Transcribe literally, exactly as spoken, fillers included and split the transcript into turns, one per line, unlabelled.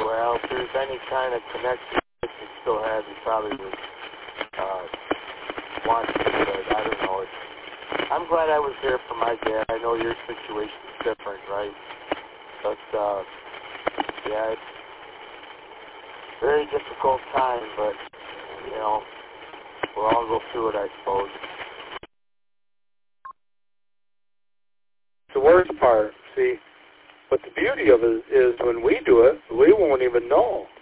Well, if there's any kind of connection he still has, he probably would uh, want to, but I don't know. It's, I'm glad I was there for my dad. I know your situation is different, right? But, uh, yeah, it's a very difficult time, but, you know, we'll all go through it, I suppose.
The worst part, see, but the beauty of it is when we do it, we won't even know.